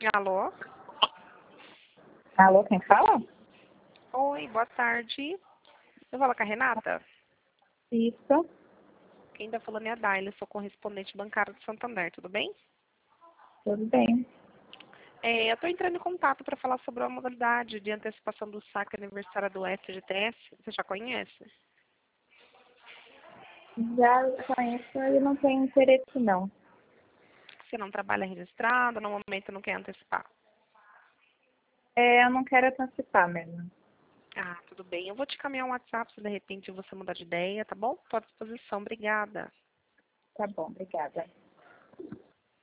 Alô? Alô, quem fala? Oi, boa tarde. Eu falo com a Renata? Isso, Quem está falando é a Daila, sou correspondente bancário de Santander, tudo bem? tudo bem. Eu estou entrando em contato para falar sobre a modalidade de antecipação do saque aniversário do FGTS. Você já conhece? Já conheço e não tenho interesse, não. Você não trabalha registrado, no momento não quer antecipar. Eu não quero antecipar mesmo. Ah, tudo bem. Eu vou te caminhar um WhatsApp se de repente você mudar de ideia, tá bom? Estou à disposição. Obrigada. Tá bom, obrigada.